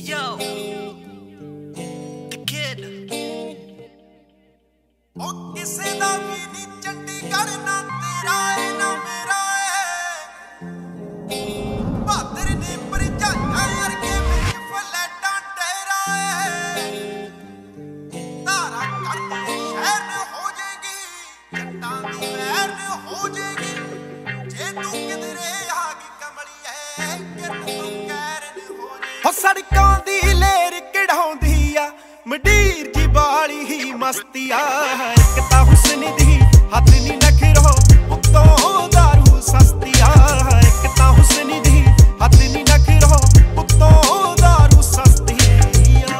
Yo, the kid. ਉਹ ਕਿਸੇ ਦਾ ਵੀ ਨੀ ਚੰਡੀਗੜ੍ਹ ਨਾ ਤੇਰਾ ਏ ਨਾ ਮੇਰਾ ਏ ਬਹਾਦਰ ਨੇ ਪਰਜਾਈਆਂ ਅਰਗੇ ਵਿੱਚ ਫਲੈਟਾਂ ਡੇਰਾ ਏ ਤਾਰਾ ਕਰਦੀ ਸ਼ਹਿਰ ਨੂੰ ਹੋ ਜਾਏਗੀ ਜੱਟਾਂ ਦੀ ਵੈਰ ਨੂੰ ਹੋ ਜਾਏਗੀ ਜੇ ਤੂੰ ਕਿਧਰੇ ਆ ਗਈ ਕਮਲੀਏ ਕਿਰਨ ਤੂੰ ਕਹਿਰਨ ਹੋ ਜਾਏਗੀ ਹੋ ਸੜਕਾਂ ਦੀ ਲੇਰ ਕਢਾਉਂਦੀ ਆ ਮੰਡੀਰ ਜੀ ਵਾਲੀ ਹੀ ਮਸਤੀ ਆ ਇੱਕ ਤਾਂ ਹੁਸਨ ਦੀ ਹੱਦ ਨੀ ਨਖਰੋ ਉੱਤੋਂ ਦਾਰੂ ਸਸਤੀ ਆ ਇੱਕ ਤਾਂ ਹੁਸਨ ਦੀ ਹੱਦ ਨੀ ਨਖਰੋ ਉੱਤੋਂ ਦਾਰੂ ਸਸਤੀ ਆ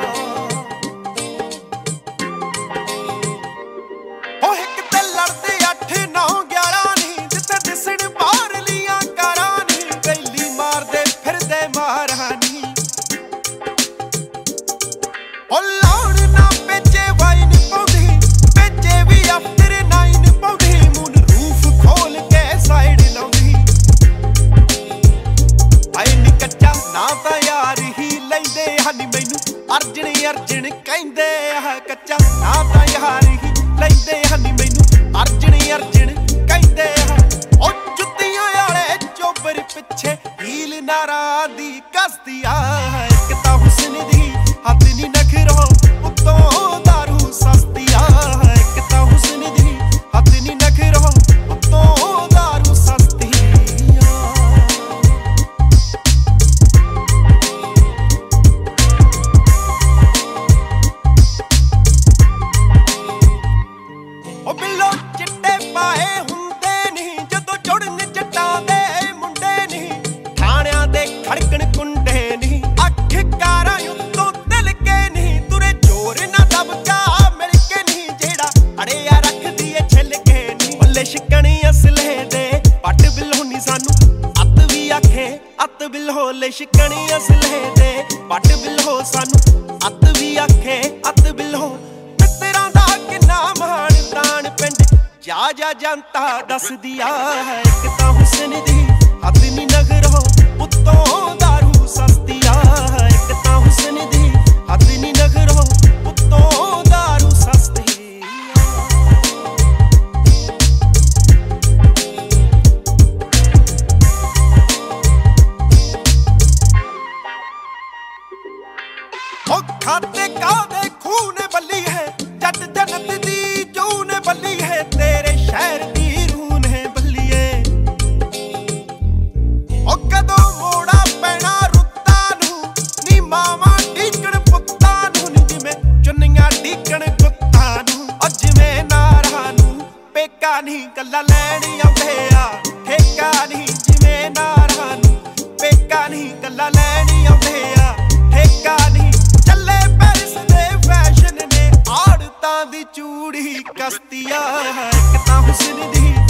ਉਹ ਇੱਕ ਤੇ ਲੜਦੇ 8 9 11 ਨਹੀਂ ਜਿੱਥੇ ਦਿਸਣ ਬਾਹਰ ਲੀਆਂ ਕਾਰਾਂ ਨਹੀਂ ਪਹਿਲੀ ਮਾਰਦੇ ਫਿਰਦੇ ਮਾਰਾਂ ਨਹੀਂ ਉਹ ਲਾਉਣ ਨਾ ਵੇਚੇ ਵਾਈਨ ਪਾਉਂਦੀ ਵੇਚੇ ਵੀ ਆਫਟਰ 9 ਪਾਉਂਦੀ ਮੂਨ ਰੂਫ ਖੋਲ ਕੇ ਸਾਈਡ ਲਾਉਂਦੀ ਆਈ ਨੀ ਕੱਚਾ ਨਾ ਤਾਂ ਯਾਰ ਹੀ ਲੈਂਦੇ ਹਨੀ ਮੈਨੂੰ ਅਰਜਣ ਅਰਜਣ ਕਹਿੰਦੇ ਆ ਕੱਚਾ ਨਾ ਤਾਂ ਯਾਰ ਹੀ ਲੈਂਦੇ ਹਨੀ ਮੈਨੂੰ ਅਰਜਣ ਅਰਜਣ ਕਹਿੰਦੇ ਆ ਉਹ ਜੁੱਤੀਆਂ ਵਾਲੇ ਚੋਬਰ ਪਿੱਛੇ ਹੀਲ ਨਾਰਾਂ ਦੀ ਕਸਦੀ ਆ ਇੱਕ ਤਾਂ ਹੁਸਨ ਦੀ ਹੱਦ ਨੀ ਨਖਰੋ ਉੱਤੋਂ ਦਾਰੂ ਸਸਤੀ ਆ ਇੱਕ ਤਾਂ ਹੁਸਨ ਦੀ ਹੱਦ ਨੀ ਨਖਰੋ ਉੱਤੋਂ ਦਾਰੂ ਸਸਤੀ ਆ ਉਹ ਬਿੱਲੋ ਚਿੱਟੇ ਪਾਏ ਹੁੰਦੇ ਨਹੀਂ ਜਦੋਂ ਜੁੜਨ ਜੱਟਾਂ ਦੇ ਮੁੰਡੇ ਨਹੀਂ ਥਾਣਿਆਂ ਦੇ ਖੜਕਣ ਕੁੰਡੇ ਨਹੀਂ ਅੱਖ ਕਾਰਾਂ ਉੱਤੋਂ ਦਿਲ ਕੇ ਨਹੀਂ ਤੁਰੇ ਜੋਰ ਨਾ ਦਬਕਾ ਮਿਲ ਕੇ ਨਹੀਂ ਜਿਹੜਾ ਅੜਿਆ ਰੱਖਦੀ ਏ ਛਿੱਲ ਕੇ ਨਹੀਂ ਬੱਲੇ ਸ਼ਿਕਣੀ ਅਸਲੇ ਦੇ ਪੱਟ ਬਿੱਲੋਂ ਸਾਨੂੰ ਅੱਤ ਵੀ ਆਖੇ ਅੱਤ ਬਿੱਲੋ ਲੈ ਸ਼ਿਕਣੀ ਅਸਲੇ ਦੇ ਪੱਟ ਬਿੱਲੋ ਸਾਨੂੰ ਅੱਤ ਵੀ ਆਖੇ ਅੱਤ ਬਿੱਲੋ ਮਿੱਤਰਾਂ ਦਾ ਕਿੰਨਾ ਮਾਣ ਤਾਣ ਪਿੰਡ ਜਾ ਜਾ ਜਨਤਾ ਦੱਸਦੀ ਆ ਇੱਕ ਤਾਂ ਹੁਸਨ ਦੀ ਹੱਦ ਨੀ ਨਖਰੋ ਉੱਤੋਂ ਦਾਰੂ ਸਸਤੀ ਆ ਇੱਕ ਤਾਂ ਹੁਸਨ ਦੀ ਹੱਦ ਨੀ ਨਖਰੋ ਉੱਤੋਂ ਦਾਰੂ ਸਸਤੀ ਆ ਉਹ ਖਾਤੇ ਕਾਦੇ ਖੂਨ ਬੱਲੀ ਹੈ ਜੱਟ ਜਨਤ ਦੀ ਜੂਨ ਬੱਲੀ ਹੈ ਤੇਰੇ ਸ਼ਹਿਰ ਦੀ ਰੂਹ ਨੇ ਬੱਲੀਏ ਉਹ ਕਦੋਂ ਮੋੜਾ ਪੈਣਾ ਰੁੱਤਾਂ ਨੂੰ ਨੀ ਮਾਵਾਂ ਢੀਕਣ ਪੁੱਤਾਂ ਨੂੰ ਨੀ ਜਿਵੇਂ ਚੁੰਨੀਆਂ ਢੀਕਣ ਕੁੱਤਾਂ ਨੂੰ ਉਹ ਜਿਵੇਂ ਨਾਰਾਂ ਨੂੰ ਪੇਕਾ ਨਹੀਂ ਗੱਲਾਂ ਲੈਣ ਆਉਂਦੇ ਆ ਠੇਕਾ ਨਹੀਂ ਜਿਵੇਂ ਨਾਰਾਂ ਨੂੰ ਪੇਕਾ ਨਹੀਂ ਗੱਲਾਂ ਲੈਣ ਆਉਂਦੇ ਆ ਠੇਕਾ ਨਹੀਂ ਚੱਲੇ ਪੈਰਿਸ ਦੇ ਫੈਸ਼ਨ ਨੇ ਆੜਤਾਂ ਦੀ ਚੂੜੀ ਕਸਤੀ ਆ ਇੱਕ ਤਾਂ ਹੁਸਨ ਦੀ